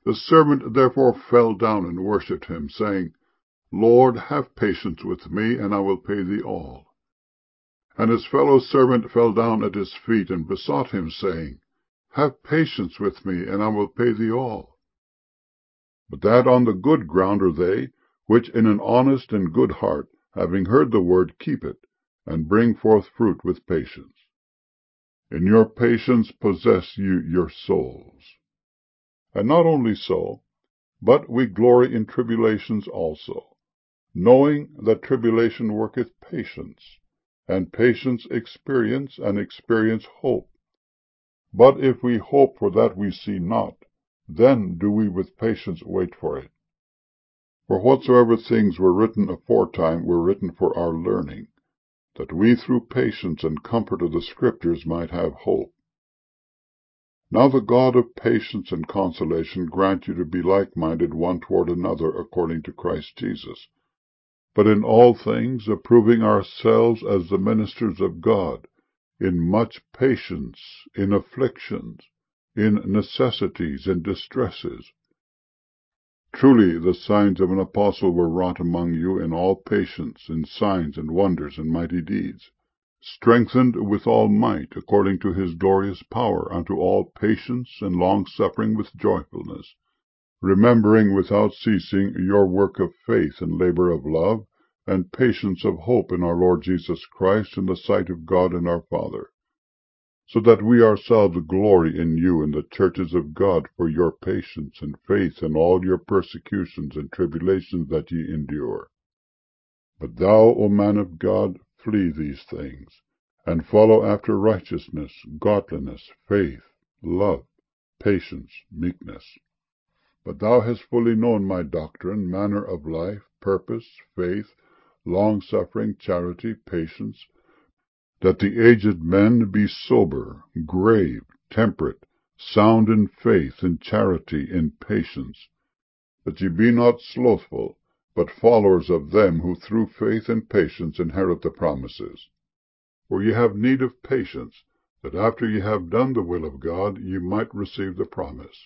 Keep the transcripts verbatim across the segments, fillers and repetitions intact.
The servant therefore fell down and worshipped him, saying, Lord, have patience with me, and I will pay thee all. And his fellow servant fell down at his feet, and besought him, saying, Have patience with me, and I will pay thee all. But that on the good ground are they, which in an honest and good heart, having heard the word, keep it, and bring forth fruit with patience. In your patience possess you your souls. And not only so, but we glory in tribulations also, knowing that tribulation worketh patience, and patience experience, and experience hope. But if we hope for that we see not, then do we with patience wait for it. For whatsoever things were written aforetime were written for our learning, that we through patience and comfort of the Scriptures might have hope. Now the God of patience and consolation grant you to be like-minded one toward another according to Christ Jesus, but in all things approving ourselves as the ministers of God, in much patience, in afflictions, in necessities, in distresses. Truly the signs of an apostle were wrought among you in all patience, in signs and wonders and mighty deeds, strengthened with all might, according to his glorious power, unto all patience and long-suffering with joyfulness, remembering without ceasing your work of faith and labor of love, and patience of hope in our Lord Jesus Christ in the sight of God and our Father, so that we ourselves glory in you in the churches of God for your patience and faith in all your persecutions and tribulations that ye endure. But thou, O man of God, flee these things, and follow after righteousness, godliness, faith, love, patience, meekness. But thou hast fully known my doctrine, manner of life, purpose, faith, long-suffering, charity, patience, that the aged men be sober, grave, temperate, sound in faith, in charity, in patience, that ye be not slothful, but followers of them who through faith and patience inherit the promises. For ye have need of patience, that after ye have done the will of God, ye might receive the promise.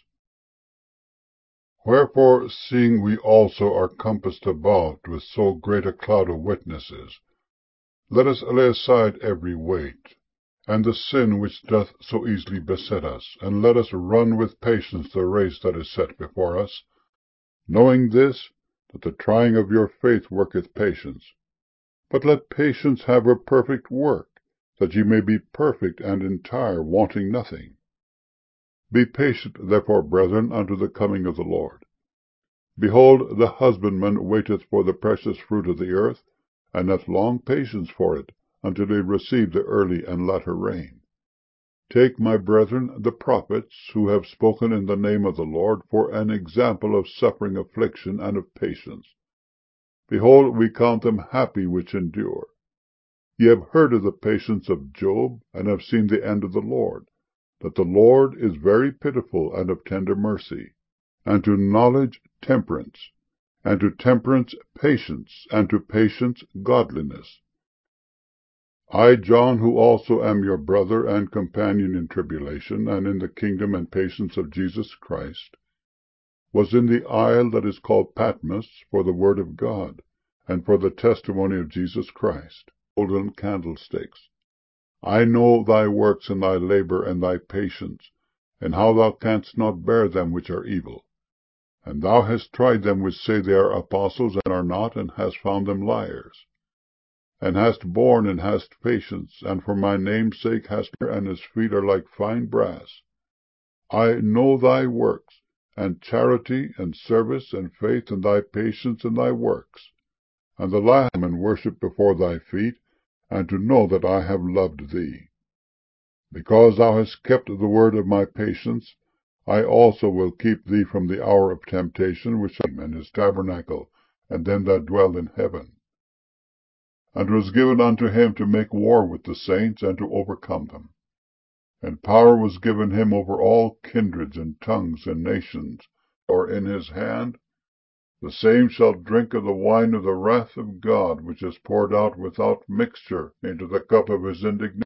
Wherefore, seeing we also are compassed about with so great a cloud of witnesses, let us lay aside every weight, and the sin which doth so easily beset us, and let us run with patience the race that is set before us, knowing this, that the trying of your faith worketh patience. But let patience have her perfect work, that ye may be perfect and entire, wanting nothing. Be patient, therefore, brethren, unto the coming of the Lord. Behold, the husbandman waiteth for the precious fruit of the earth, and hath long patience for it, until he receive the early and latter rain. Take, my brethren, the prophets, who have spoken in the name of the Lord, for an example of suffering affliction and of patience. Behold, we count them happy which endure. Ye have heard of the patience of Job, and have seen the end of the Lord, that the Lord is very pitiful and of tender mercy, and to knowledge temperance, and to temperance patience, and to patience godliness. I, John, who also am your brother and companion in tribulation, and in the kingdom and patience of Jesus Christ, was in the isle that is called Patmos for the word of God, and for the testimony of Jesus Christ, golden candlesticks. I know thy works, and thy labor, and thy patience, and how thou canst not bear them which are evil. And thou hast tried them which say they are apostles, and are not, and hast found them liars. And hast borne, and hast patience, and for my name's sake hast, and his feet are like fine brass. I know thy works, and charity, and service, and faith, and thy patience, and thy works, and the last, and worship before thy feet, and to know that I have loved thee. Because thou hast kept the word of my patience, I also will keep thee from the hour of temptation, which is in his tabernacle, and them that dwell in heaven. And it was given unto him to make war with the saints, and to overcome them. And power was given him over all kindreds, and tongues, and nations. Or in his hand, the same shall drink of the wine of the wrath of God, which is poured out without mixture into the cup of his indignation.